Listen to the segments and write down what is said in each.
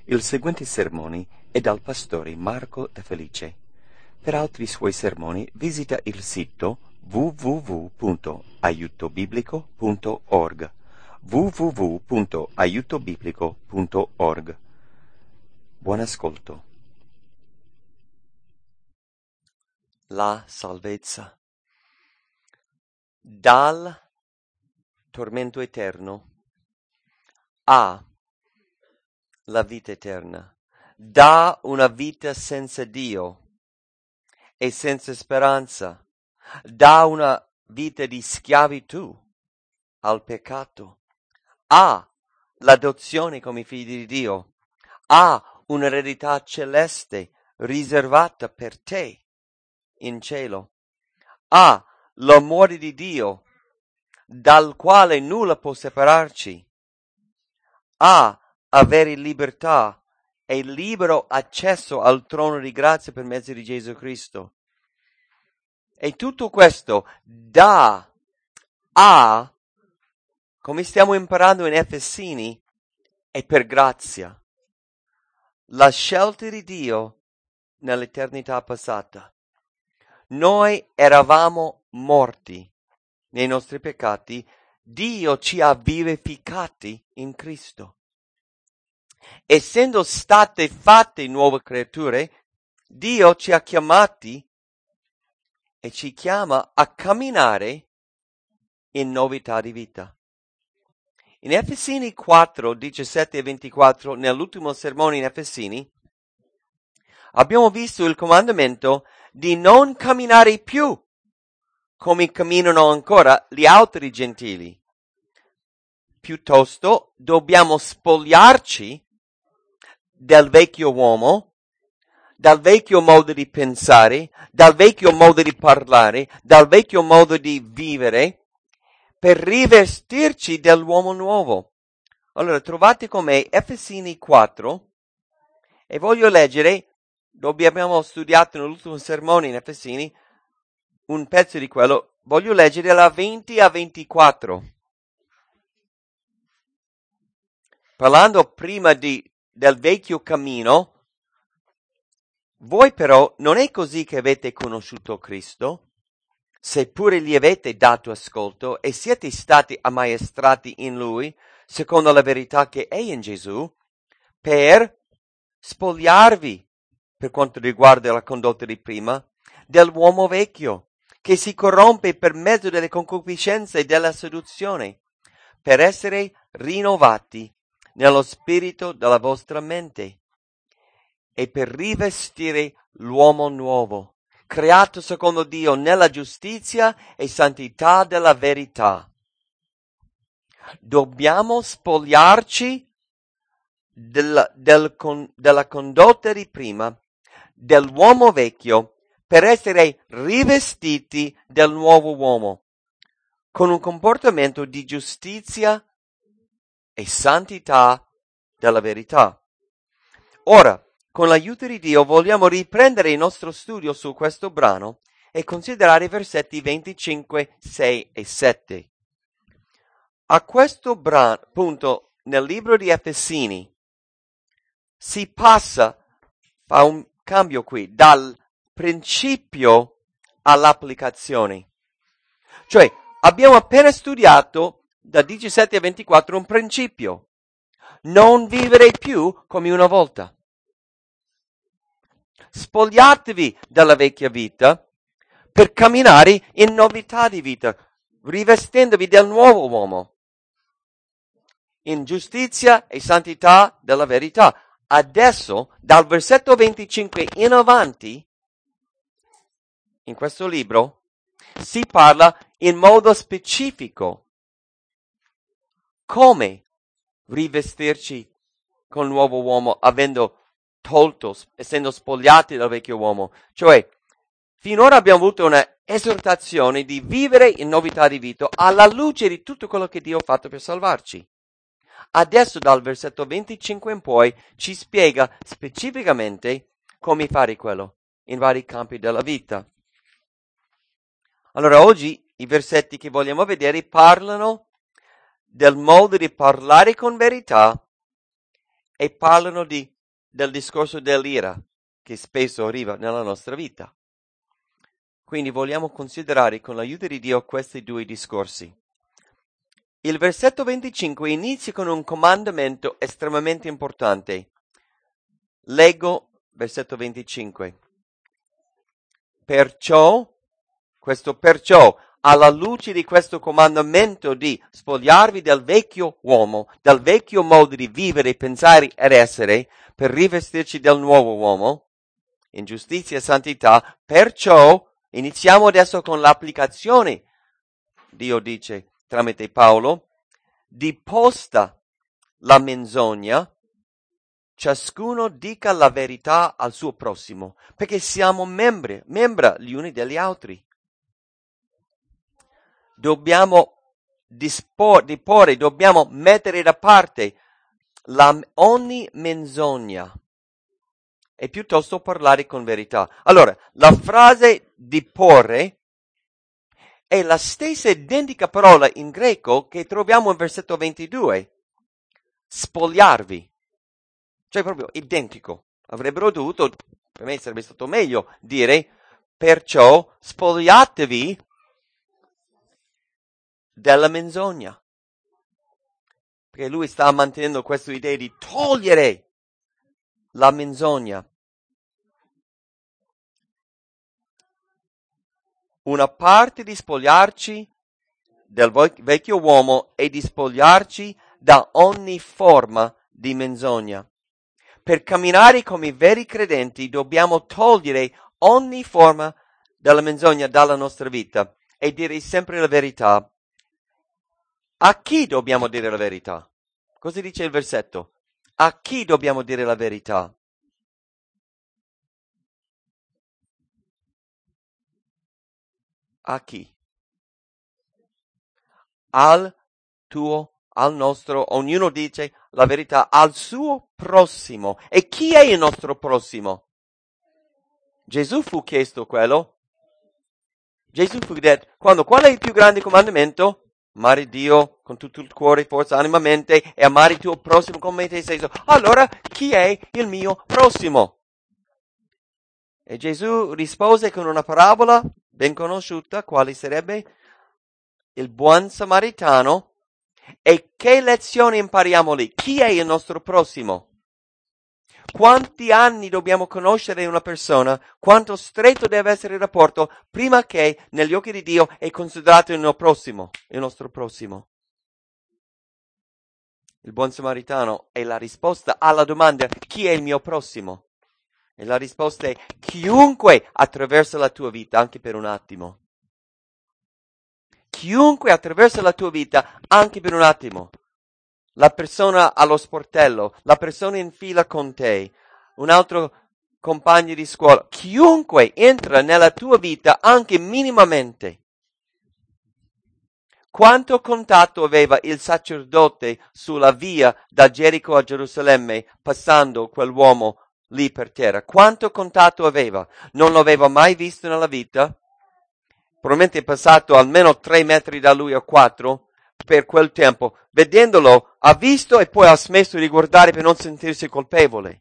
Il seguente sermone è dal pastore Marco De Felice. Per altri suoi sermoni visita il sito www.aiutobiblico.org www.aiutobiblico.org. Buon ascolto. La salvezza dal tormento eterno a la vita eterna, da una vita senza Dio e senza speranza, da una vita di schiavitù al peccato, a l'adozione come figli di Dio, a un'eredità celeste riservata per te in cielo, a l'amore di Dio dal quale nulla può separarci, a avere libertà e libero accesso al trono di grazia per mezzo di Gesù Cristo. E tutto questo da a, come stiamo imparando in Efesini, è per grazia. La scelta di Dio nell'eternità passata. Noi eravamo morti nei nostri peccati, Dio ci ha vivificati in Cristo. Essendo state fatte nuove creature, Dio ci ha chiamati e ci chiama a camminare in novità di vita. In Efesini 4, 17 e 24, nell'ultimo sermone in Efesini, abbiamo visto il comandamento di non camminare più come camminano ancora gli altri gentili. Piuttosto dobbiamo spogliarci del vecchio uomo, dal vecchio modo di pensare, dal vecchio modo di parlare, dal vecchio modo di vivere, per rivestirci dell'uomo nuovo. Allora trovate con me Efesini 4 e voglio leggere, dove abbiamo studiato nell'ultimo sermone in Efesini, un pezzo di quello, voglio leggere da 20 a 24. Parlando prima del vecchio cammino, voi però non è così che avete conosciuto Cristo, seppure gli avete dato ascolto e siete stati ammaestrati in Lui, secondo la verità che è in Gesù, per spogliarvi, per quanto riguarda la condotta di prima, dell'uomo vecchio, che si corrompe per mezzo delle concupiscenze e della seduzione, per essere rinnovati nello spirito della vostra mente e per rivestire l'uomo nuovo, creato secondo Dio nella giustizia e santità della verità. Dobbiamo spogliarci della condotta di prima, dell'uomo vecchio, per essere rivestiti del nuovo uomo, con un comportamento di giustizia e santità della verità. Ora, con l'aiuto di Dio, vogliamo riprendere il nostro studio su questo brano e considerare i versetti 25, 6 e 7. A questo punto, nel libro di Efesini, si passa, fa un cambio qui, dal principio all'applicazione. Cioè, abbiamo appena studiato da 17 a 24 un principio. Non vivere più come una volta. Spogliatevi dalla vecchia vita per camminare in novità di vita, rivestendovi del nuovo uomo, in giustizia e santità della verità. Adesso, dal versetto 25 in avanti, in questo libro, si parla in modo specifico come rivestirci con il nuovo uomo, avendo tolto, essendo spogliati dal vecchio uomo. Cioè, finora abbiamo avuto una esortazione di vivere in novità di vita alla luce di tutto quello che Dio ha fatto per salvarci. Adesso dal versetto 25 in poi ci spiega specificamente come fare quello in vari campi della vita. Allora oggi i versetti che vogliamo vedere parlano del modo di parlare con verità e parlano di del discorso dell'ira che spesso arriva nella nostra vita. Quindi vogliamo considerare con l'aiuto di Dio questi due discorsi. Il versetto 25 inizia con un comandamento estremamente importante. Leggo versetto 25. Perciò, alla luce di questo comandamento di spogliarvi del vecchio uomo, del vecchio modo di vivere, pensare ed essere, per rivestirci del nuovo uomo, in giustizia e santità, perciò iniziamo adesso con l'applicazione, Dio dice tramite Paolo, diposta la menzogna, ciascuno dica la verità al suo prossimo, perché siamo membra gli uni degli altri. Dobbiamo dobbiamo mettere da parte ogni menzogna e piuttosto parlare con verità. Allora, la frase diporre è la stessa identica parola in greco che troviamo in versetto 22. Spogliarvi. Cioè proprio identico. Avrebbero dovuto, per me sarebbe stato meglio dire, perciò spogliatevi della menzogna. Perché lui sta mantenendo questa idea di togliere la menzogna. Una parte di spogliarci del vecchio uomo e di spogliarci da ogni forma di menzogna. Per camminare come veri credenti dobbiamo togliere ogni forma della menzogna dalla nostra vita e dire sempre la verità. A chi dobbiamo dire la verità? Cosa dice il versetto? A chi dobbiamo dire la verità? A chi? Al nostro, ognuno dice la verità al suo prossimo. E chi è il nostro prossimo? Gesù fu chiesto quello. Gesù fu detto, qual è il più grande comandamento? Amare Dio con tutto il cuore, forza, anima, mente e amare il tuo prossimo come te stesso. Allora, chi è il mio prossimo? E Gesù rispose con una parabola ben conosciuta, quale sarebbe il buon samaritano. E che lezione impariamo lì? Chi è il nostro prossimo? Quanti anni dobbiamo conoscere una persona? Quanto stretto deve essere il rapporto prima che negli occhi di Dio è considerato il nostro prossimo? Il buon samaritano è la risposta alla domanda chi è il mio prossimo? E la risposta è chiunque attraversa la tua vita anche per un attimo. Chiunque attraversa la tua vita anche per un attimo. La persona allo sportello, la persona in fila con te, un altro compagno di scuola, chiunque entra nella tua vita anche minimamente. Quanto contatto aveva il sacerdote sulla via da Gerico a Gerusalemme passando quell'uomo lì per terra? Quanto contatto aveva? Non lo aveva mai visto nella vita? Probabilmente è passato almeno 3 metri da lui o 4 per quel tempo. Vedendolo ha visto e poi ha smesso di guardare per non sentirsi colpevole.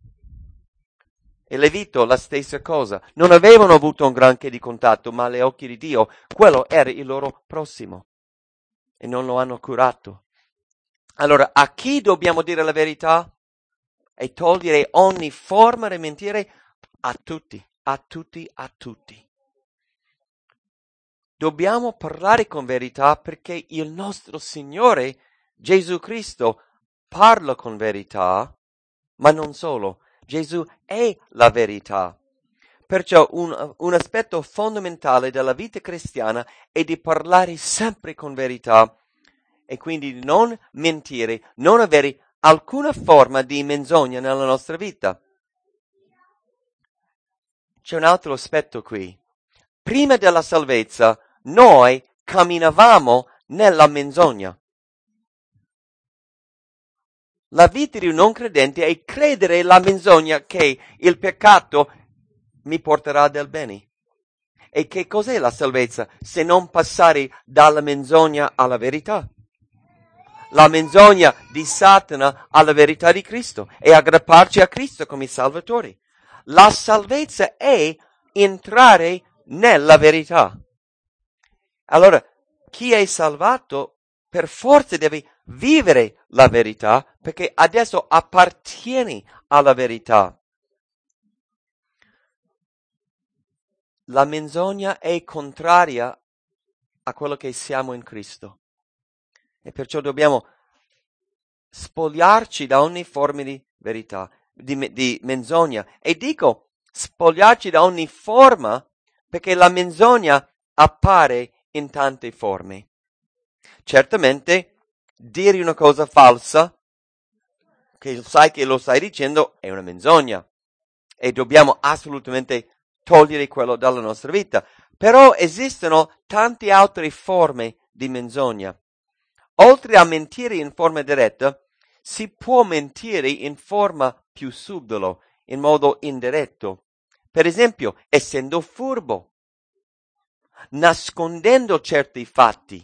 E Levito la stessa cosa. Non avevano avuto un granché di contatto, ma agli occhi di Dio quello era il loro prossimo. E non lo hanno curato. Allora, a chi dobbiamo dire la verità? E togliere ogni forma di mentire? A tutti, a tutti, a tutti. Dobbiamo parlare con verità perché il nostro Signore Gesù Cristo parla con verità, ma non solo. Gesù è la verità. Perciò un aspetto fondamentale della vita cristiana è di parlare sempre con verità e quindi di non mentire, non avere alcuna forma di menzogna nella nostra vita. C'è un altro aspetto qui. Prima della salvezza noi camminavamo nella menzogna. La vita di un non credente è credere la menzogna che il peccato mi porterà del bene. E che cos'è la salvezza se non passare dalla menzogna alla verità? la menzogna di Satana alla verità di Cristo e aggrapparci a Cristo come Salvatore. La salvezza è entrare nella verità. Allora, chi è salvato per forza deve vivere la verità perché adesso appartieni alla verità. La menzogna è contraria a quello che siamo in Cristo e perciò dobbiamo spogliarci da ogni forma di verità, di menzogna. E dico spogliarci da ogni forma perché la menzogna appare in tante forme. Certamente dire una cosa falsa che sai che lo stai dicendo è una menzogna e dobbiamo assolutamente togliere quello dalla nostra vita. Però esistono tante altre forme di menzogna. Oltre a mentire in forma diretta, si può mentire in forma più subdola, in modo indiretto. Per esempio, essendo furbo, nascondendo certi fatti,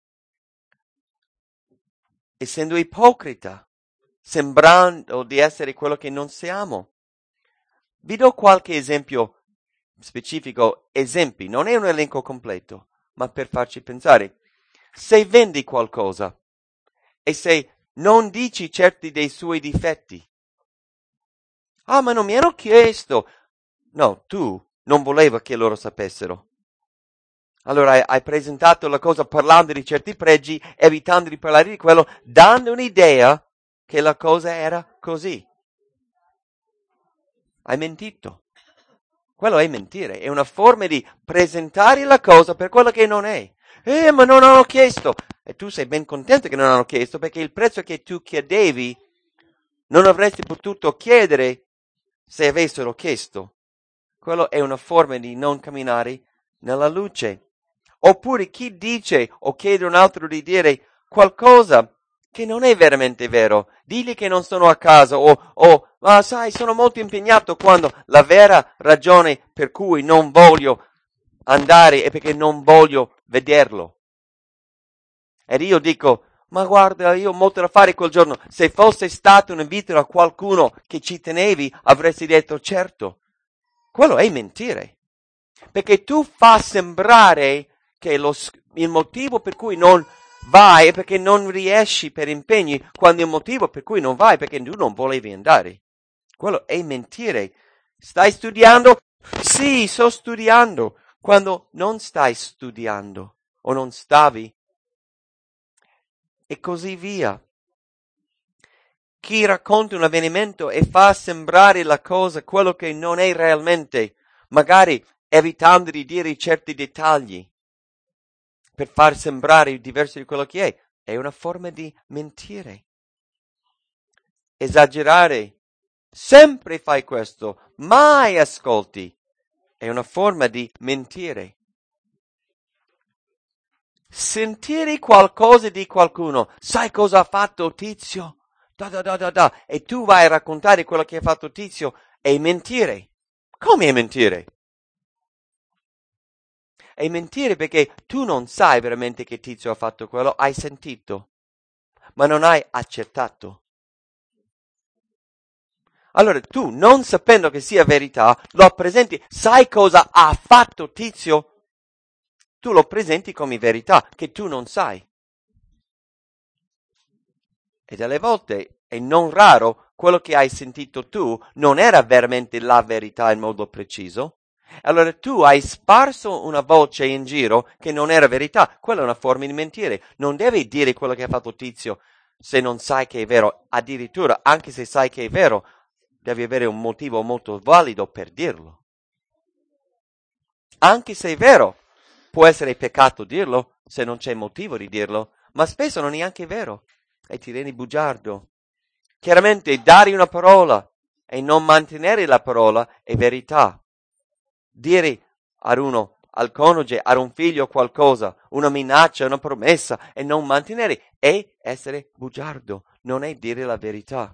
essendo ipocrita, sembrando di essere quello che non siamo. Vi do qualche esempio specifico, esempi, non è un elenco completo, ma per farci pensare. Se vendi qualcosa e se non dici certi dei suoi difetti, ah, ma non mi ero chiesto. No, tu non volevi che loro sapessero. Allora hai presentato la cosa parlando di certi pregi, evitando di parlare di quello, dando un'idea che la cosa era così. Hai mentito. Quello è mentire, è una forma di presentare la cosa per quello che non è. Ma non hanno chiesto. E tu sei ben contento che non hanno chiesto perché il prezzo che tu chiedevi non avresti potuto chiedere se avessero chiesto. Quello è una forma di non camminare nella luce. Oppure chi dice o chiede a un altro di dire qualcosa che non è veramente vero, digli che non sono a casa ma sai, sono molto impegnato quando la vera ragione per cui non voglio andare è perché non voglio vederlo. Ed io dico, ma guarda, io ho molto da fare quel giorno. Se fosse stato un invito a qualcuno che ci tenevi, avresti detto certo. Quello è mentire. Perché tu fa sembrare che il motivo per cui non vai è perché non riesci per impegni, quando il motivo per cui non vai è perché tu non volevi andare. Quello è mentire. Stai studiando? Sì, sto studiando. Quando non stai studiando o non stavi. E così via. Chi racconta un avvenimento e fa sembrare la cosa quello che non è realmente, magari evitando di dire certi dettagli, per far sembrare diverso di quello che è una forma di mentire. Esagerare. Sempre fai questo, mai ascolti. È una forma di mentire. Sentire qualcosa di qualcuno. Sai cosa ha fatto Tizio? E tu vai a raccontare quello che ha fatto Tizio e mentire. Come è mentire? È mentire perché tu non sai veramente che Tizio ha fatto quello, hai sentito, ma non hai accettato. Allora tu, non sapendo che sia verità, lo presenti, sai cosa ha fatto Tizio? Tu lo presenti come verità, che tu non sai. E delle volte, e non raro, quello che hai sentito tu non era veramente la verità in modo preciso. Allora tu hai sparso una voce in giro che non era verità. Quella è una forma di mentire. Non devi dire quello che ha fatto Tizio se non sai che è vero. Addirittura, anche se sai che è vero, devi avere un motivo molto valido per dirlo. Anche se è vero, può essere peccato dirlo se non c'è motivo di dirlo, ma spesso non è neanche vero e ti rendi bugiardo. Chiaramente dare una parola e non mantenere la parola è verità. Dire al coniuge, ad un figlio qualcosa, una minaccia, una promessa e non mantenere è essere bugiardo, non è dire la verità.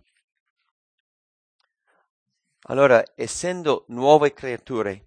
Allora, essendo nuove creature,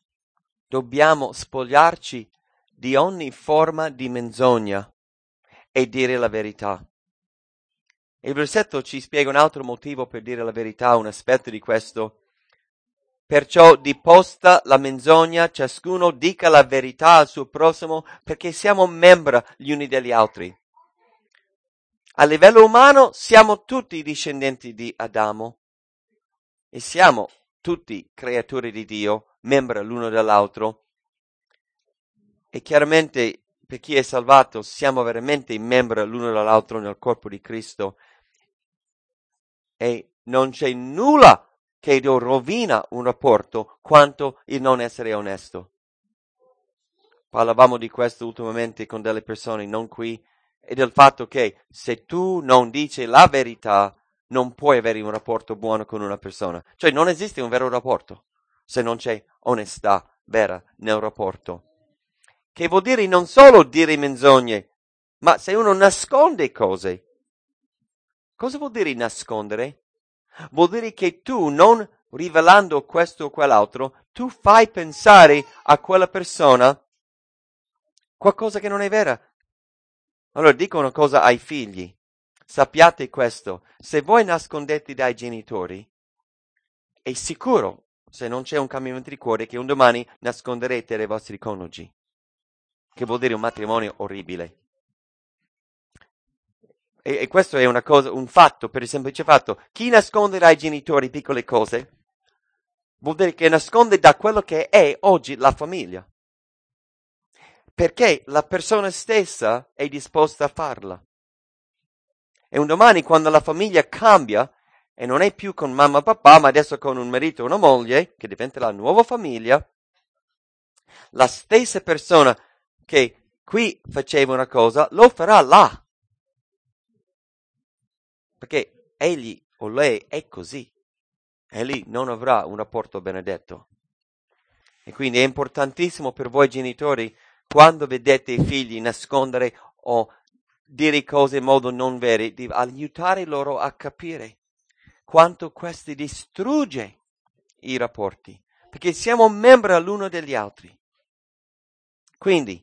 dobbiamo spogliarci di ogni forma di menzogna e dire la verità. Il versetto ci spiega un altro motivo per dire la verità, un aspetto di questo. Perciò diposta la menzogna, ciascuno dica la verità al suo prossimo, perché siamo membri gli uni degli altri. A livello umano siamo tutti discendenti di Adamo e siamo tutti creature di Dio, membri l'uno dell'altro. E chiaramente per chi è salvato siamo veramente membri l'uno dell'altro nel corpo di Cristo. E non c'è nulla che rovina un rapporto quanto il non essere onesto. Parlavamo di questo ultimamente con delle persone, non qui, e del fatto che se tu non dici la verità non puoi avere un rapporto buono con una persona. Cioè non esiste un vero rapporto se non c'è onestà vera nel rapporto. Che vuol dire non solo dire menzogne, ma se uno nasconde cose. Cosa vuol dire nascondere? Vuol dire che tu, non rivelando questo o quell'altro, tu fai pensare a quella persona qualcosa che non è vera. Allora dico una cosa ai figli. Sappiate questo, se voi nascondete dai genitori, è sicuro, se non c'è un cambiamento di cuore, che un domani nasconderete dai vostri coniugi. Che vuol dire un matrimonio orribile. E questo è una cosa, un fatto, per il semplice fatto. Chi nasconde dai genitori piccole cose vuol dire che nasconde da quello che è oggi la famiglia. Perché la persona stessa è disposta a farla. E un domani, quando la famiglia cambia, e non è più con mamma e papà, ma adesso con un marito e una moglie, che diventa la nuova famiglia, la stessa persona che qui faceva una cosa, lo farà là. Perché egli o lei è così. E lì non avrà un rapporto benedetto. E quindi è importantissimo per voi genitori, quando vedete i figli nascondere o dire cose in modo non vero, di aiutare loro a capire quanto questo distrugge i rapporti, perché siamo membri l'uno degli altri. Quindi,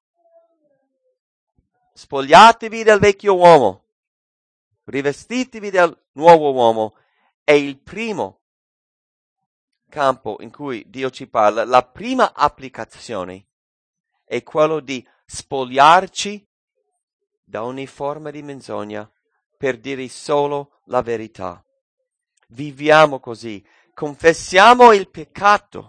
spogliatevi del vecchio uomo, rivestitevi del nuovo uomo. È il primo campo in cui Dio ci parla, la prima applicazione è quello di spogliarci da ogni forma di menzogna per dire solo la verità. Viviamo così, confessiamo il peccato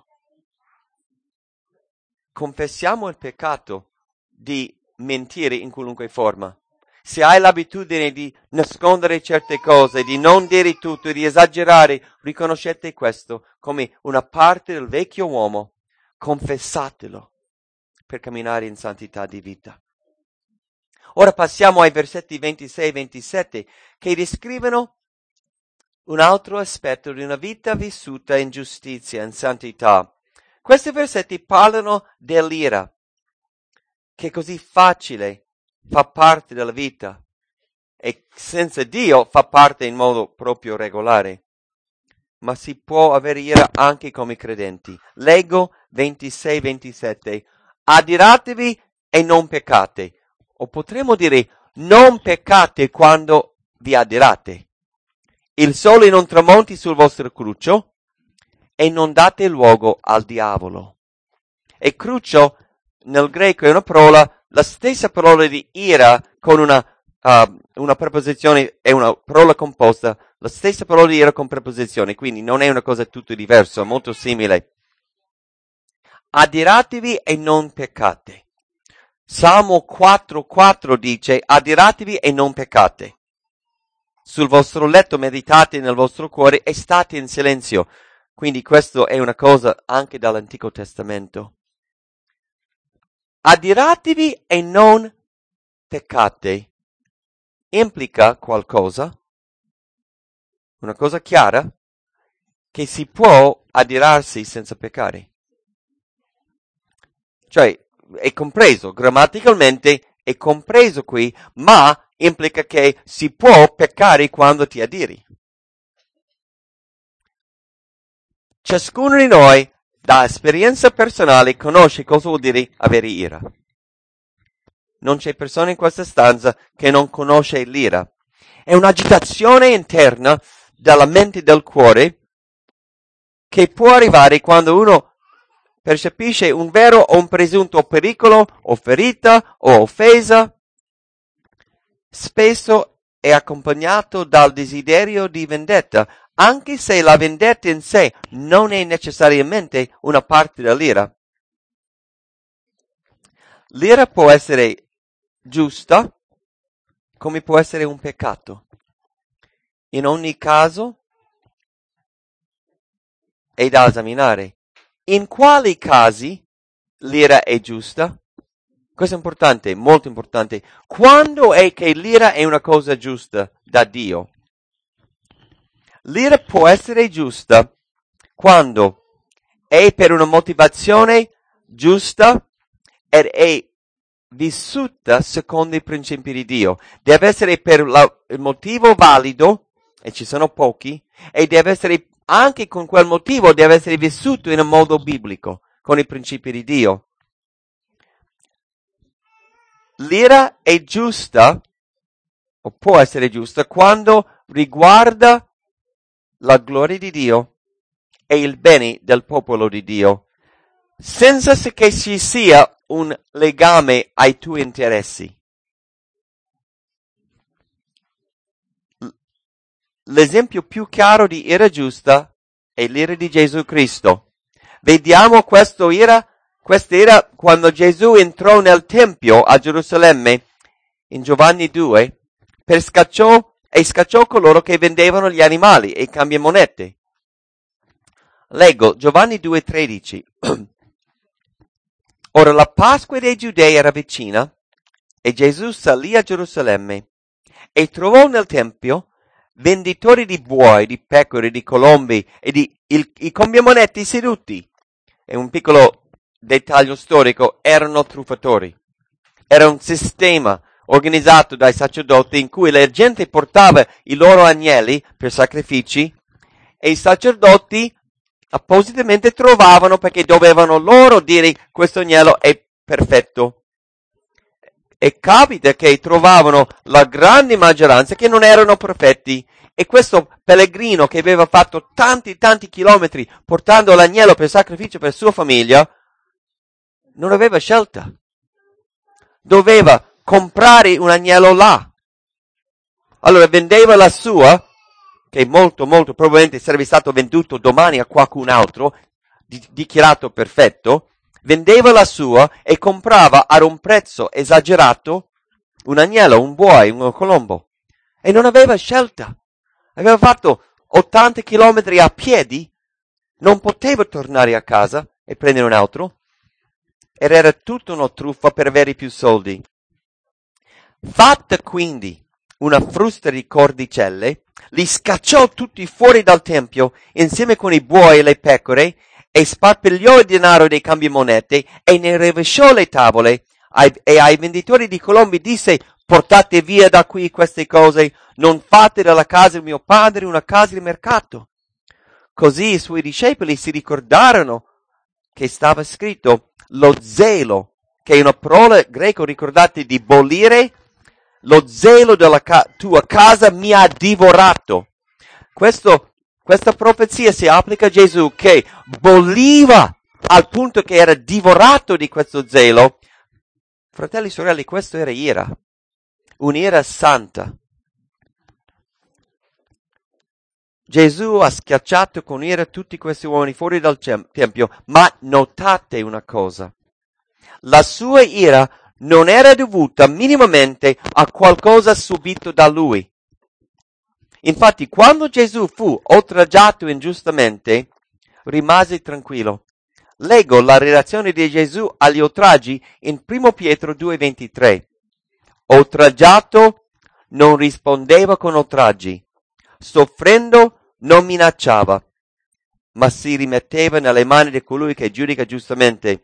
di mentire in qualunque forma. Se hai l'abitudine di nascondere certe cose, di non dire tutto, di esagerare, riconoscete questo come una parte del vecchio uomo. Confessatelo per camminare in santità di vita. Ora passiamo ai versetti 26 e 27 che descrivono un altro aspetto di una vita vissuta in giustizia, in santità. Questi versetti parlano dell'ira, che è così facile, fa parte della vita e senza Dio fa parte in modo proprio regolare. Ma si può avere ira anche come credenti. Leggo 26-27. Adiratevi e non peccate. O potremmo dire, non peccate quando vi adirate. Il sole non tramonti sul vostro cruccio e non date luogo al diavolo. E cruccio nel greco è una parola, la stessa parola di ira con una preposizione, è una parola composta, la stessa parola di ira con preposizione, quindi non è una cosa tutto diversa, molto simile. Adiratevi e non peccate. Salmo 4:4 dice, adiratevi e non peccate. Sul vostro letto meditate nel vostro cuore e state in silenzio. Quindi questo è una cosa anche dall'Antico Testamento. Adiratevi e non peccate. Implica qualcosa, una cosa chiara, che si può adirarsi senza peccare. Cioè, è compreso, grammaticalmente è compreso qui, ma implica che si può peccare quando ti adiri. Ciascuno di noi, da esperienza personale, conosce cosa vuol dire avere ira. Non c'è persona in questa stanza che non conosce l'ira. È un'agitazione interna della mente e del cuore che può arrivare quando uno percepisce un vero o un presunto pericolo o ferita o offesa. Spesso è accompagnato dal desiderio di vendetta, anche se la vendetta in sé non è necessariamente una parte dell'ira. L'ira può essere giusta, come può essere un peccato. In ogni caso è da esaminare. In quali casi l'ira è giusta? Questo è importante, molto importante. Quando è che l'ira è una cosa giusta da Dio? L'ira può essere giusta quando è per una motivazione giusta ed è vissuta secondo i principi di Dio. Deve essere per il motivo valido, e ci sono pochi, e deve essere anche con quel motivo, deve essere vissuto in un modo biblico, con i principi di Dio. L'ira è giusta, o può essere giusta, quando riguarda la gloria di Dio e il bene del popolo di Dio, senza che ci sia un legame ai tuoi interessi. L'esempio più chiaro di ira giusta è l'ira di Gesù Cristo. Vediamo questa ira quando Gesù entrò nel Tempio a Gerusalemme, in Giovanni 2, scacciò coloro che vendevano gli animali e i cambiamonete. Leggo Giovanni 2,13. Ora la Pasqua dei Giudei era vicina e Gesù salì a Gerusalemme e trovò nel Tempio venditori di buoi, di pecore, di colombi e i cambiamoneti seduti. È un piccolo dettaglio storico, erano truffatori. Era un sistema organizzato dai sacerdoti in cui la gente portava i loro agnelli per sacrifici e i sacerdoti appositamente trovavano perché dovevano loro dire questo agnello è perfetto. E capita che trovavano la grande maggioranza che non erano perfetti. E questo pellegrino che aveva fatto tanti chilometri portando l'agnello per sacrificio per sua famiglia, non aveva scelta. Doveva comprare un agnello là. Allora vendeva la sua, che molto probabilmente sarebbe stato venduto domani a qualcun altro, dichiarato perfetto, vendeva la sua e comprava ad un prezzo esagerato un agnello, un buoi, un colombo. E non aveva scelta. Aveva fatto 80 chilometri a piedi, non poteva tornare a casa e prendere un altro. Ed era tutta una truffa per avere più soldi. Fatta quindi una frusta di cordicelle, li scacciò tutti fuori dal tempio insieme con i buoi e le pecore e sparpagliò il denaro dei cambiamonete e ne rovesciò le tavole e ai venditori di colombi disse: portate via da qui queste cose, non fate della casa di mio padre una casa di mercato. Così i suoi discepoli si ricordarono che stava scritto lo zelo, che è una parola greca, ricordate, di bollire. Lo zelo della tua casa mi ha divorato. Questa profezia si applica a Gesù che bolliva al punto che era divorato di questo zelo. Fratelli e sorelle, questo era ira. Un'ira santa. Gesù ha schiacciato con ira tutti questi uomini fuori dal tempio, ma notate una cosa. La sua ira non era dovuta minimamente a qualcosa subito da lui. Infatti, quando Gesù fu oltraggiato ingiustamente, rimase tranquillo. Leggo la relazione di Gesù agli oltraggi in 1 Pietro 2,23. Oltraggiato non rispondeva con oltraggi, soffrendo non minacciava, ma si rimetteva nelle mani di colui che giudica giustamente.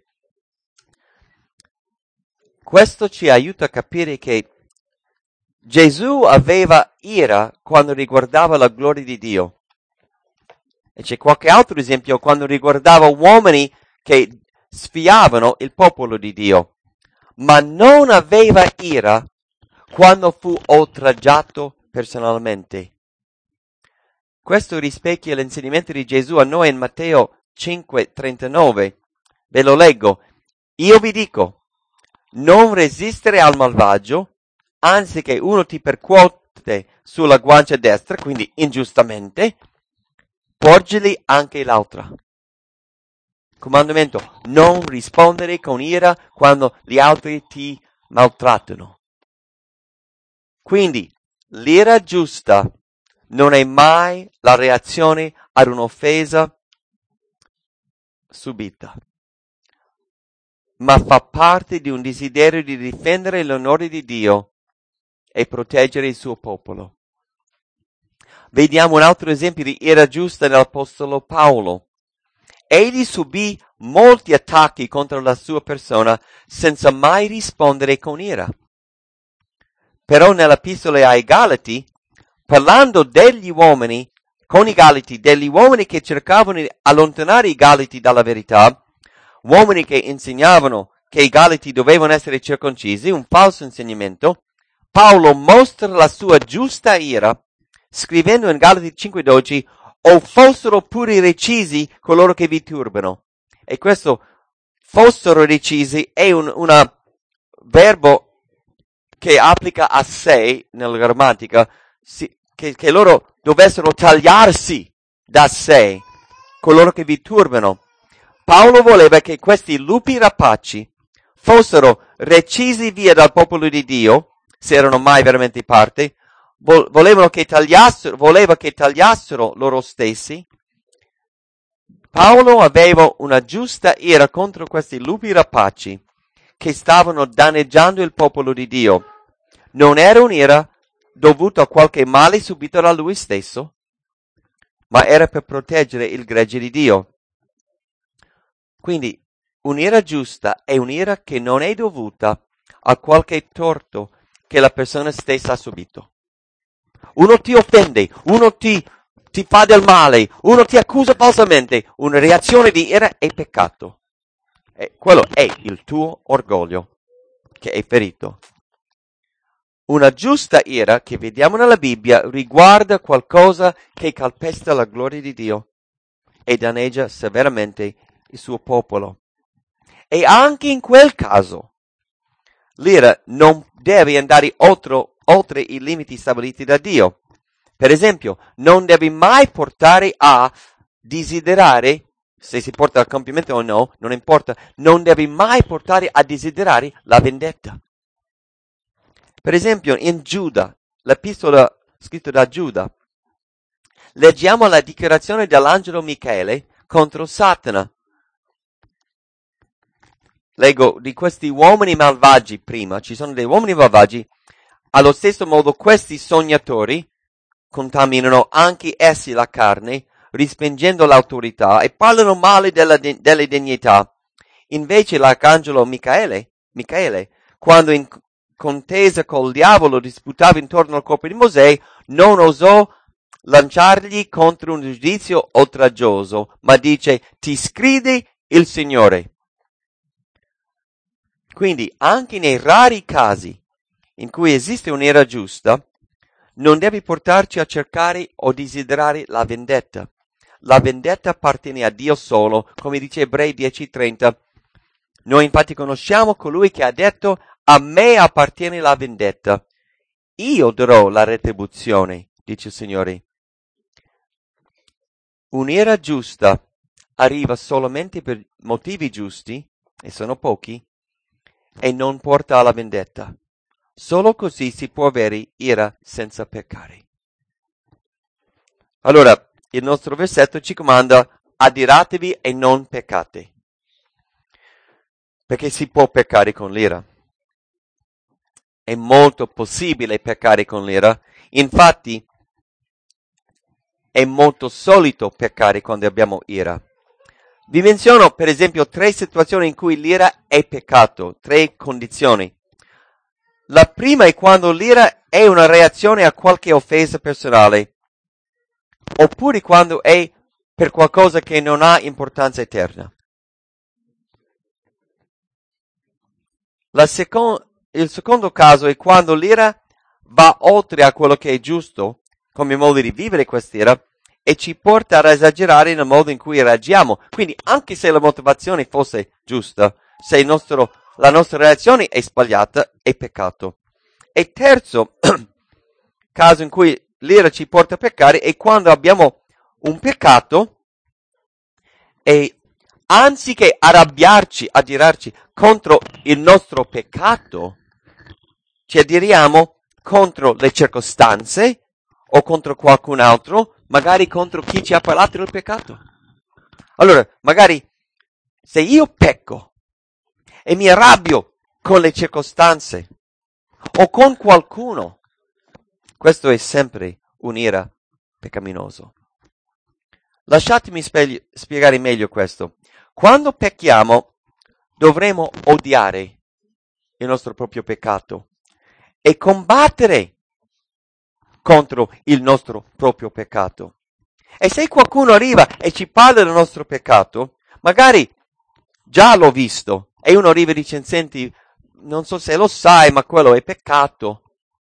Questo ci aiuta a capire che Gesù aveva ira quando riguardava la gloria di Dio. E c'è qualche altro esempio quando riguardava uomini che sfiavano il popolo di Dio. ma non aveva ira quando fu oltraggiato personalmente. Questo rispecchia l'insegnamento di Gesù a noi in Matteo 5:39. Ve lo leggo. Io vi dico, non resistere al malvagio, anzi che uno ti percuote sulla guancia destra, quindi ingiustamente, porgili anche l'altra. Comandamento, non rispondere con ira quando gli altri ti maltrattano. Quindi, l'ira giusta non è mai la reazione ad un'offesa subita, ma fa parte di un desiderio di difendere l'onore di Dio e proteggere il suo popolo. Vediamo un altro esempio di ira giusta nell'Apostolo Paolo. Egli subì molti attacchi contro la sua persona senza mai rispondere con ira. Però nell'Epistola ai Galati, parlando degli uomini, con i Galati, degli uomini che cercavano di allontanare i Galati dalla verità, uomini che insegnavano che i Galati dovevano essere circoncisi, un falso insegnamento, Paolo mostra la sua giusta ira, scrivendo in Galati 5:12, o fossero pure recisi coloro che vi turbano. E questo fossero recisi è un verbo che applica a sé nella grammatica, che loro dovessero tagliarsi da sé coloro che vi turbano. Paolo voleva che questi lupi rapaci fossero recisi via dal popolo di Dio, se erano mai veramente parte, voleva che tagliassero loro stessi. Paolo aveva una giusta ira contro questi lupi rapaci che stavano danneggiando il popolo di Dio. Non era un'ira dovuta a qualche male subito da lui stesso, ma era per proteggere il gregge di Dio. Quindi un'ira giusta è un'ira che non è dovuta a qualche torto che la persona stessa ha subito. Uno ti offende, uno ti fa del male, uno ti accusa falsamente, una reazione di ira è peccato. E quello è il tuo orgoglio che è ferito. Una giusta ira che vediamo nella Bibbia riguarda qualcosa che calpesta la gloria di Dio e danneggia severamente il suo popolo. E anche in quel caso l'ira non deve andare oltre i limiti stabiliti da Dio. Per esempio, non deve mai portare a desiderare, se si porta a compimento o no, non importa, non deve mai portare a desiderare la vendetta. Per esempio, in Giuda, l'epistola scritta da Giuda, leggiamo la dichiarazione dell'angelo Michele contro Satana. Leggo di questi uomini malvagi prima, ci sono dei uomini malvagi, allo stesso modo questi sognatori contaminano anche essi la carne, respingendo l'autorità e parlano male delle dignità. Invece l'arcangelo Michele, quando in contesa col diavolo disputava intorno al corpo di Mosè, non osò lanciargli contro un giudizio oltraggioso, ma dice, ti scride il Signore. Quindi, anche nei rari casi in cui esiste un'ira giusta, non deve portarci a cercare o desiderare la vendetta. La vendetta appartiene a Dio solo, come dice Ebrei 10:30. Noi infatti conosciamo colui che ha detto, a me appartiene la vendetta. Io darò la retribuzione, dice il Signore. Un'ira giusta arriva solamente per motivi giusti, e sono pochi, e non porta alla vendetta. Solo così si può avere ira senza peccare. Allora, il nostro versetto ci comanda, adiratevi e non peccate. Perché si può peccare con l'ira. È molto possibile peccare con l'ira. Infatti, è molto solito peccare quando abbiamo ira. Vi menziono, per esempio, 3 situazioni in cui l'ira è peccato, 3 condizioni. La prima è quando l'ira è una reazione a qualche offesa personale, oppure quando è per qualcosa che non ha importanza eterna. Il secondo caso è quando l'ira va oltre a quello che è giusto come modo di vivere quest'ira e ci porta ad esagerare nel modo in cui reagiamo. Quindi anche se la motivazione fosse giusta, se la nostra reazione è sbagliata, è peccato. E terzo caso in cui l'ira ci porta a peccare è quando abbiamo un peccato e anziché arrabbiarci, adirarci contro il nostro peccato, ci adiriamo contro le circostanze o contro qualcun altro, magari contro chi ci ha parlato del peccato. Allora, magari se io pecco e mi arrabbio con le circostanze o con qualcuno, questo è sempre un'ira peccaminoso. Lasciatemi spiegare meglio questo. Quando pecchiamo dovremo odiare il nostro proprio peccato e combattere contro il nostro proprio peccato. E se qualcuno arriva e ci parla del nostro peccato, magari già l'ho visto, e uno arriva e dice, senti, non so se lo sai, ma quello è peccato.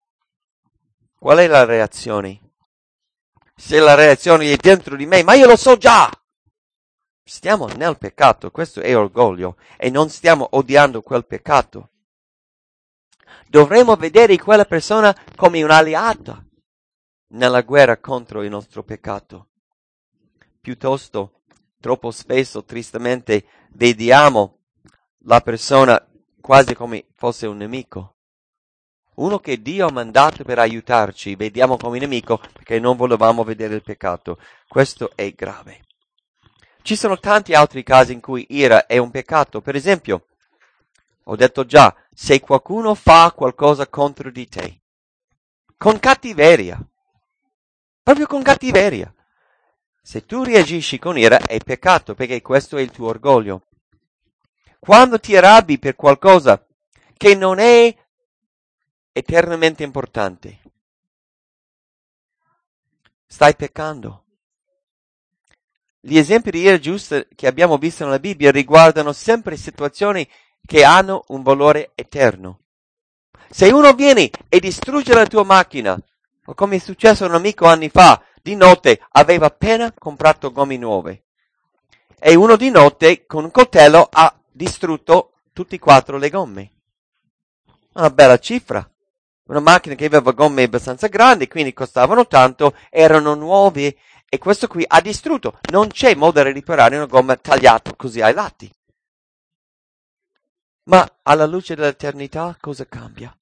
Qual è la reazione? Se la reazione è dentro di me, ma io lo so già! Stiamo nel peccato, questo è orgoglio, e non stiamo odiando quel peccato. Dovremmo vedere quella persona come un'alleata nella guerra contro il nostro peccato. Piuttosto, troppo spesso, tristemente, vediamo la persona quasi come fosse un nemico. Uno che Dio ha mandato per aiutarci, vediamo come nemico perché non volevamo vedere il peccato. Questo è grave. Ci sono tanti altri casi in cui ira è un peccato. Per esempio, ho detto già, se qualcuno fa qualcosa contro di te, con cattiveria, proprio con cattiveria, se tu reagisci con ira è peccato perché questo è il tuo orgoglio. Quando ti arrabbi per qualcosa che non è eternamente importante, stai peccando. Gli esempi di ira giusta che abbiamo visto nella Bibbia riguardano sempre situazioni che hanno un valore eterno. Se uno viene e distrugge la tua macchina, o come è successo a un amico anni fa, di notte aveva appena comprato gomme nuove, e uno di notte con un coltello ha distrutto tutti e 4 le gomme. Una bella cifra. Una macchina che aveva gomme abbastanza grandi, quindi costavano tanto, erano nuove, e questo qui ha distrutto. Non c'è modo di riparare una gomma tagliata così ai lati. Ma alla luce dell'eternità cosa cambia?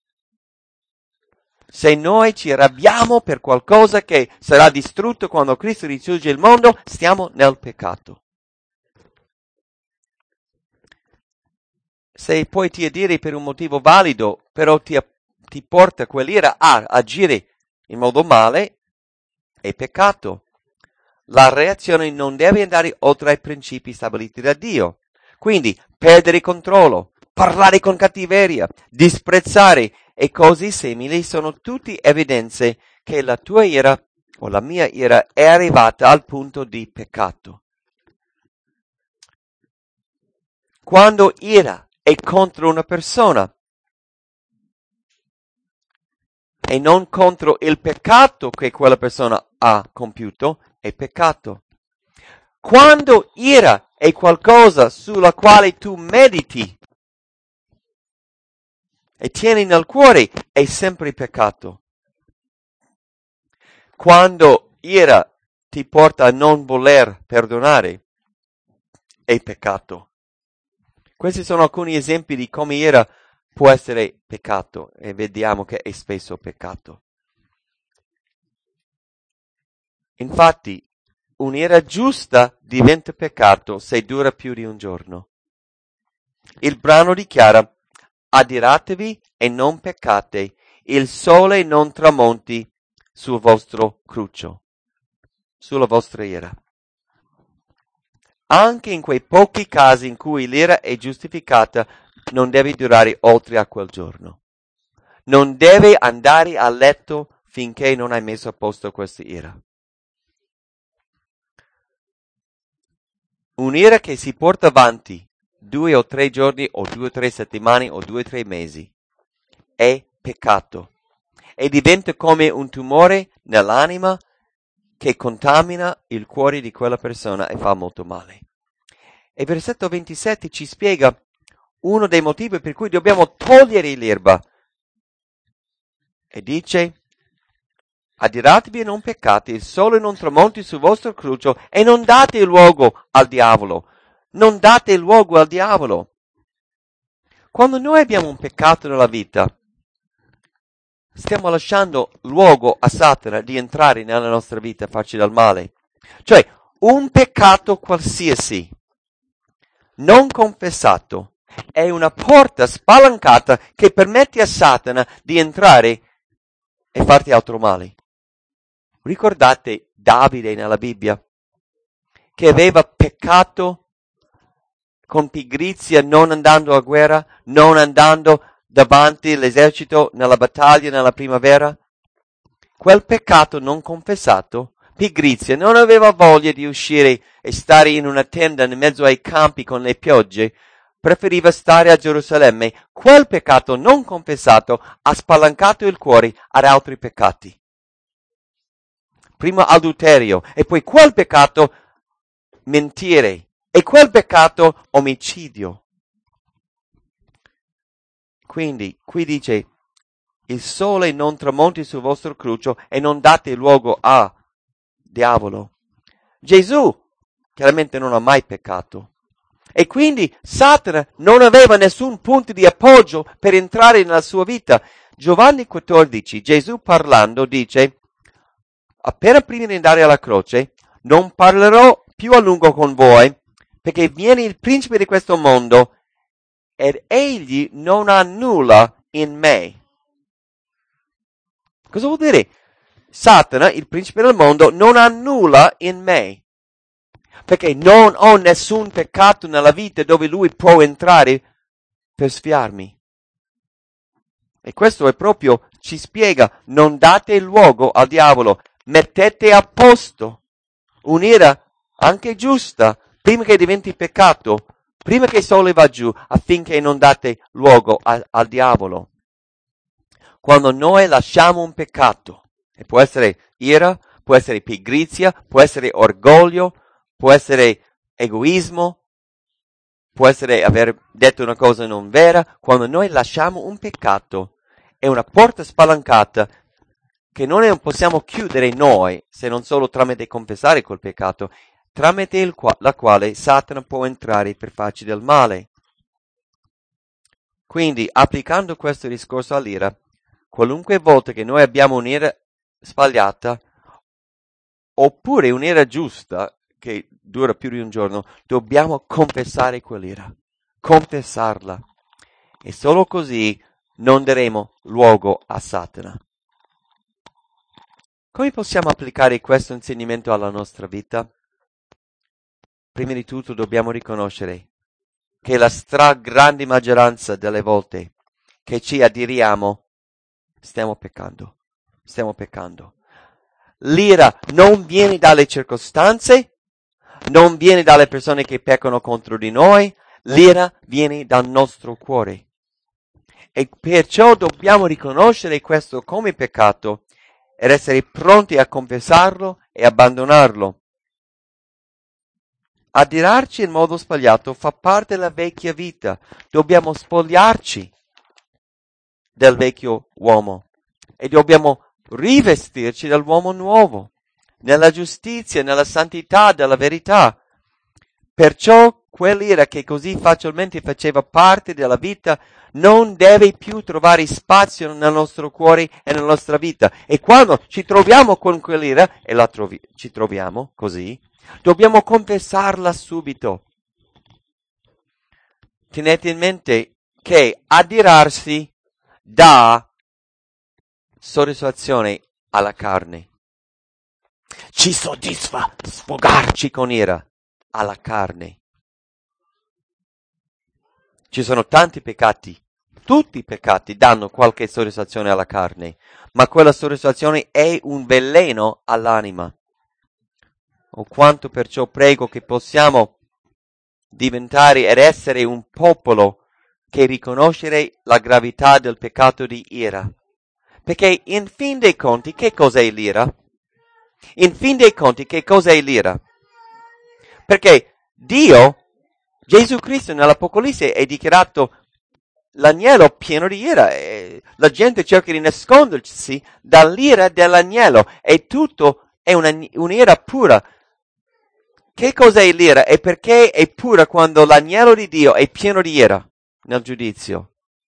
Se noi ci arrabbiamo per qualcosa che sarà distrutto quando Cristo risorge il mondo, stiamo nel peccato. Se poi ti adiri per un motivo valido, però ti porta quell'ira a agire in modo male, è peccato. La reazione non deve andare oltre ai principi stabiliti da Dio. Quindi, perdere controllo, parlare con cattiveria, disprezzare e cose simili sono tutte evidenze che la tua ira o la mia ira è arrivata al punto di peccato. Quando ira è contro una persona e non contro il peccato che quella persona ha compiuto, è peccato. Quando ira è qualcosa sulla quale tu mediti e tieni nel cuore, è sempre peccato. Quando ira ti porta a non voler perdonare, è peccato. Questi sono alcuni esempi di come ira può essere peccato e vediamo che è spesso peccato. Infatti, un'ira giusta diventa peccato se dura più di un giorno. Il brano dichiara: adiratevi e non peccate, il sole non tramonti sul vostro cruccio, sulla vostra ira. Anche in quei pochi casi in cui l'ira è giustificata, non deve durare oltre a quel giorno. Non deve andare a letto finché non hai messo a posto questa ira. Un'ira che si porta avanti 2 o 3 giorni o 2 o 3 settimane o 2 o 3 mesi. È peccato. E diventa come un tumore nell'anima che contamina il cuore di quella persona e fa molto male. E versetto 27 ci spiega uno dei motivi per cui dobbiamo togliere l'erba. E dice: adiratevi e non peccate, il sole non tramonti sul vostro cruccio e non date luogo al diavolo. Non date luogo al diavolo. Quando noi abbiamo un peccato nella vita, stiamo lasciando luogo a Satana di entrare nella nostra vita e farci del male. Cioè, un peccato qualsiasi non confessato è una porta spalancata che permette a Satana di entrare e farti altro male. Ricordate Davide nella Bibbia, che aveva peccato con pigrizia, non andando a guerra, non andando davanti all'esercito nella battaglia nella primavera? Quel peccato non confessato, pigrizia, non aveva voglia di uscire e stare in una tenda in mezzo ai campi con le piogge, preferiva stare a Gerusalemme. Quel peccato non confessato ha spalancato il cuore ad altri peccati. Prima adulterio e poi quel peccato mentire e quel peccato omicidio. Quindi qui dice: il sole non tramonti sul vostro cruccio e non date luogo a diavolo. Gesù chiaramente non ha mai peccato e quindi Satana non aveva nessun punto di appoggio per entrare nella sua vita. Giovanni 14, Gesù parlando dice: appena prima di andare alla croce, non parlerò più a lungo con voi, perché viene il principe di questo mondo ed egli non ha nulla in me. Cosa vuol dire? Satana, il principe del mondo, non ha nulla in me, perché non ho nessun peccato nella vita dove lui può entrare per sfiarmi. E questo è proprio, ci spiega, non date luogo al diavolo, mettete a posto un'ira anche giusta prima che diventi peccato, prima che il sole va giù, affinché non date luogo al diavolo. Quando noi lasciamo un peccato, e può essere ira, può essere pigrizia, può essere orgoglio, può essere egoismo, può essere aver detto una cosa non vera, quando noi lasciamo un peccato, è una porta spalancata che non possiamo chiudere noi, se non solo tramite confessare quel peccato, tramite la quale Satana può entrare per farci del male. Quindi, applicando questo discorso all'ira, qualunque volta che noi abbiamo un'ira sbagliata, oppure un'ira giusta, che dura più di un giorno, dobbiamo confessare quell'ira, confessarla. E solo così non daremo luogo a Satana. Come possiamo applicare questo insegnamento alla nostra vita? Prima di tutto dobbiamo riconoscere che la stragrande maggioranza delle volte che ci adiriamo, stiamo peccando. L'ira non viene dalle circostanze, non viene dalle persone che peccano contro di noi, l'ira viene dal nostro cuore. E perciò dobbiamo riconoscere questo come peccato ed essere pronti a confessarlo e abbandonarlo. Adirarci in modo sbagliato fa parte della vecchia vita. Dobbiamo spogliarci del vecchio uomo e dobbiamo rivestirci dell'uomo nuovo, nella giustizia, nella santità, della verità. Perciò quell'ira che così facilmente faceva parte della vita non deve più trovare spazio nel nostro cuore e nella nostra vita. E quando ci troviamo con quell'ira, e ci troviamo così, dobbiamo confessarla subito. Tenete in mente che adirarsi dà soddisfazione alla carne. Ci soddisfa sfogarci con ira alla carne. Ci sono tanti peccati, tutti i peccati danno qualche soddisfazione alla carne, ma quella soddisfazione è un veleno all'anima. O quanto perciò prego che possiamo diventare ed essere un popolo che riconoscere la gravità del peccato di ira. Perché in fin dei conti, che cos'è l'ira? In fin dei conti, che cos'è l'ira? Perché Dio, Gesù Cristo nell'Apocalisse è dichiarato l'agnello pieno di ira. E la gente cerca di nascondersi dall'ira dell'agnello e tutto è un'ira pura. Che cos'è l'ira e perché è pura quando l'agnello di Dio è pieno di ira nel giudizio?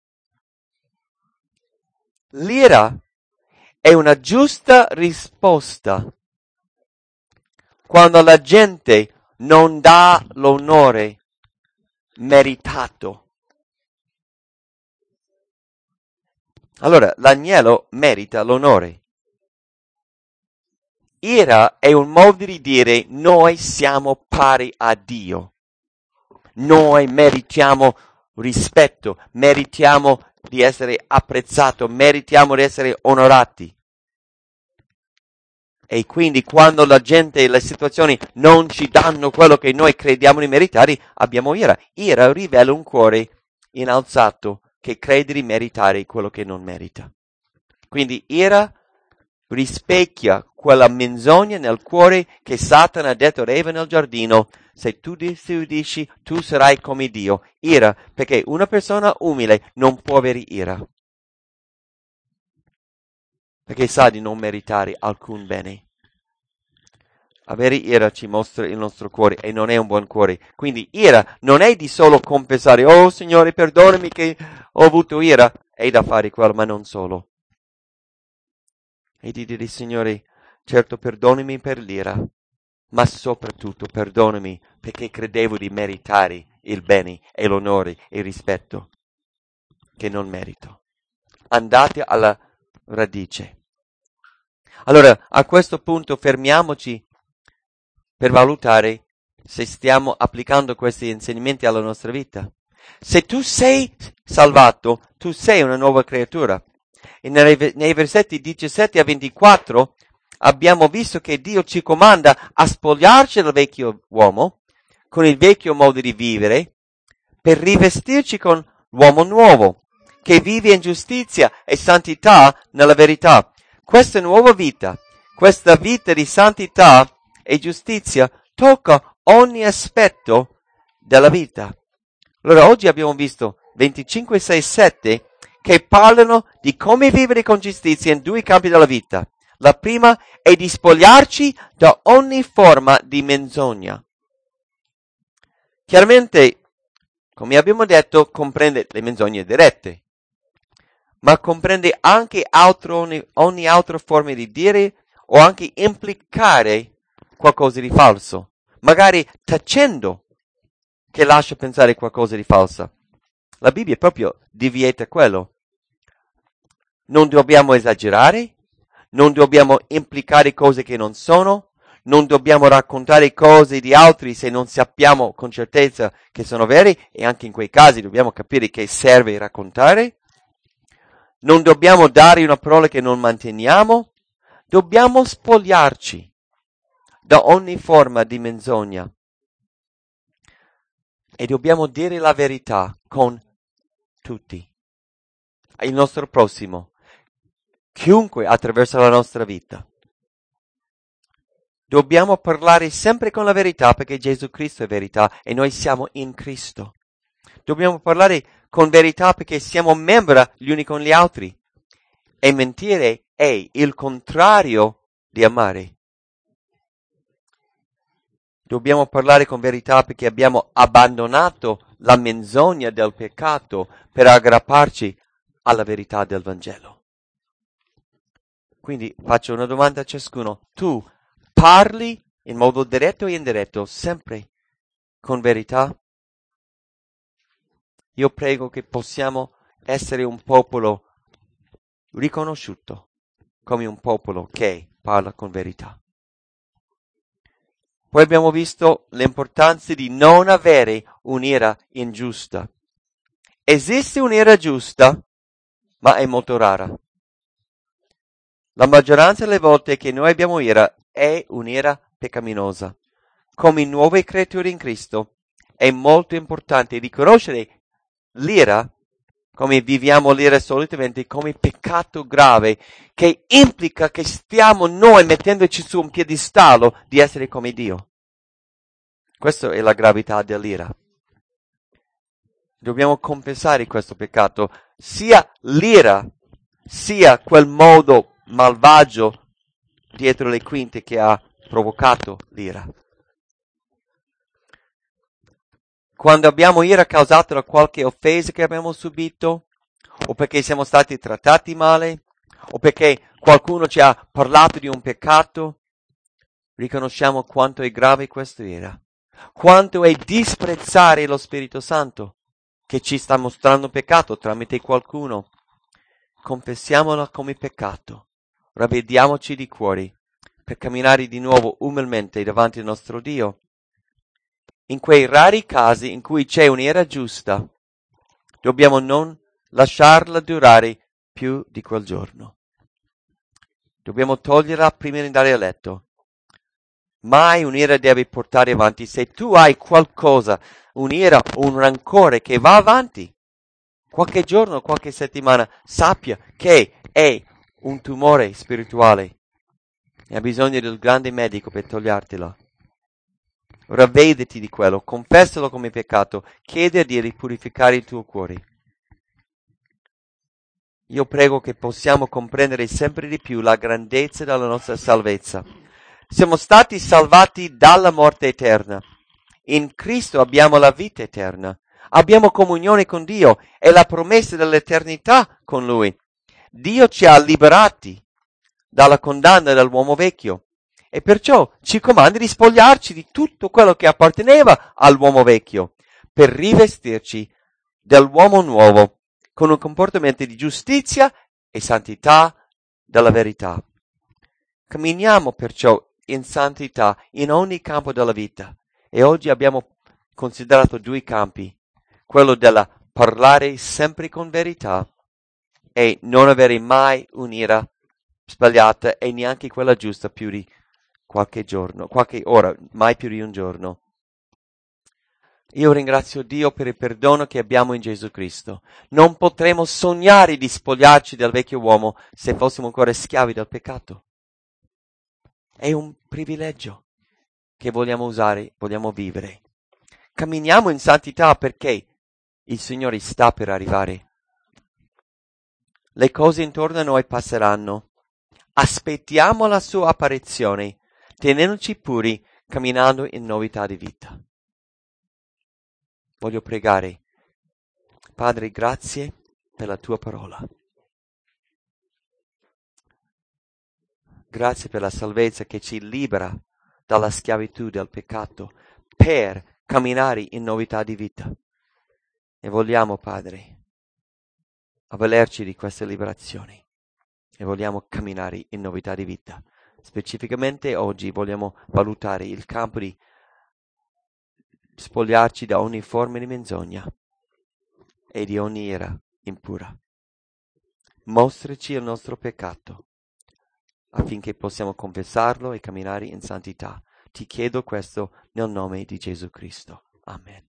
L'ira è una giusta risposta quando la gente non dà l'onore meritato. Allora, l'agnello merita l'onore. Ira è un modo di dire noi siamo pari a Dio. Noi meritiamo rispetto, meritiamo di essere apprezzato, meritiamo di essere onorati. E quindi quando la gente e le situazioni non ci danno quello che noi crediamo di meritare, abbiamo ira. Ira rivela un cuore innalzato che crede di meritare quello che non merita. Quindi ira rispecchia quella menzogna nel cuore che Satana ha detto ad Eva nel giardino: se tu dici tu sarai come Dio. Ira, perché una persona umile non può avere ira, perché sa di non meritare alcun bene. Avere ira ci mostra il nostro cuore e non è un buon cuore. Quindi ira non è di solo confessare: oh Signore, perdonami che ho avuto ira. È da fare quello, ma non solo. E di dire: Signore, certo perdonami per l'ira, ma soprattutto perdonami perché credevo di meritare il bene e l'onore e il rispetto che non merito. Andate alla radice. Allora, a questo punto fermiamoci per valutare se stiamo applicando questi insegnamenti alla nostra vita. Se tu sei salvato, tu sei una nuova creatura. E nei versetti 17 a 24 abbiamo visto che Dio ci comanda a spogliarci dal vecchio uomo, con il vecchio modo di vivere, per rivestirci con l'uomo nuovo, che vive in giustizia e santità nella verità. Questa nuova vita, questa vita di santità e giustizia, tocca ogni aspetto della vita. Allora, oggi abbiamo visto 25, 6, 7 che parlano di come vivere con giustizia in due campi della vita. La prima è di spogliarci da ogni forma di menzogna. Chiaramente, come abbiamo detto, comprende le menzogne dirette, ma comprende anche ogni altra forma di dire o anche implicare qualcosa di falso, magari tacendo che lascia pensare qualcosa di falso. La Bibbia proprio divieta quello. Non dobbiamo esagerare, non dobbiamo implicare cose che non sono, non dobbiamo raccontare cose di altri se non sappiamo con certezza che sono veri, e anche in quei casi dobbiamo capire che serve raccontare. Non dobbiamo dare una parola che non manteniamo. Dobbiamo spogliarci da ogni forma di menzogna. E dobbiamo dire la verità con tutti. Il nostro prossimo. Chiunque attraversa la nostra vita. Dobbiamo parlare sempre con la verità perché Gesù Cristo è verità e noi siamo in Cristo. Dobbiamo parlare con verità perché siamo membri gli uni con gli altri. E mentire è il contrario di amare. Dobbiamo parlare con verità perché abbiamo abbandonato la menzogna del peccato per aggrapparci alla verità del Vangelo. Quindi faccio una domanda a ciascuno. Tu parli in modo diretto e indiretto sempre con verità? Io prego che possiamo essere un popolo riconosciuto come un popolo che parla con verità. Poi abbiamo visto l'importanza di non avere un'ira ingiusta. Esiste un'ira giusta, ma è molto rara. La maggioranza delle volte che noi abbiamo ira è un'ira peccaminosa. Come nuove creature in Cristo, è molto importante riconoscere l'ira, come viviamo l'ira solitamente, come peccato grave, che implica che stiamo noi mettendoci su un piedistallo di essere come Dio. Questa è la gravità dell'ira. Dobbiamo confessare questo peccato, sia l'ira, sia quel modo malvagio dietro le quinte che ha provocato l'ira. Quando abbiamo ira causata da qualche offesa che abbiamo subito, o perché siamo stati trattati male, o perché qualcuno ci ha parlato di un peccato, riconosciamo quanto è grave questa ira, quanto è disprezzare lo Spirito Santo che ci sta mostrando peccato tramite qualcuno. Confessiamola come peccato, ravvediamoci di cuore per camminare di nuovo umilmente davanti al nostro Dio. In quei rari casi in cui c'è un'ira giusta, dobbiamo non lasciarla durare più di quel giorno. Dobbiamo toglierla prima di andare a letto. Mai un'ira deve portare avanti. Se tu hai qualcosa, un'ira o un rancore che va avanti, qualche giorno, qualche settimana, sappia che è un tumore spirituale e ha bisogno del grande medico per togliertelo. Ravvediti di quello, confessalo come peccato, chiedi a Dio di purificare il tuo cuore. Io prego che possiamo comprendere sempre di più la grandezza della nostra salvezza. Siamo stati salvati dalla morte eterna. In Cristo abbiamo la vita eterna. Abbiamo comunione con Dio e la promessa dell'eternità con Lui. Dio ci ha liberati dalla condanna dell'uomo vecchio e perciò ci comanda di spogliarci di tutto quello che apparteneva all'uomo vecchio per rivestirci dell'uomo nuovo con un comportamento di giustizia e santità della verità. Camminiamo perciò in santità in ogni campo della vita e oggi abbiamo considerato due campi, quello della parlare sempre con verità e non avere mai un'ira sbagliata e neanche quella giusta più di qualche giorno, qualche ora, mai più di un giorno. Io ringrazio Dio per il perdono che abbiamo in Gesù Cristo. Non potremo sognare di spogliarci del vecchio uomo se fossimo ancora schiavi del peccato. È un privilegio che vogliamo usare, vogliamo vivere. Camminiamo in santità perché il Signore sta per arrivare. Le cose intorno a noi passeranno. Aspettiamo la sua apparizione, tenendoci puri, camminando in novità di vita. Voglio pregare. Padre, grazie per la tua parola. Grazie per la salvezza che ci libera dalla schiavitù del peccato per camminare in novità di vita. E vogliamo, Padre, avvalerci di queste liberazioni e vogliamo camminare in novità di vita. Specificamente oggi vogliamo valutare il campo di spogliarci da ogni forma di menzogna e di ogni ira impura. Mostraci il nostro peccato affinché possiamo confessarlo e camminare in santità. Ti chiedo questo nel nome di Gesù Cristo. Amen.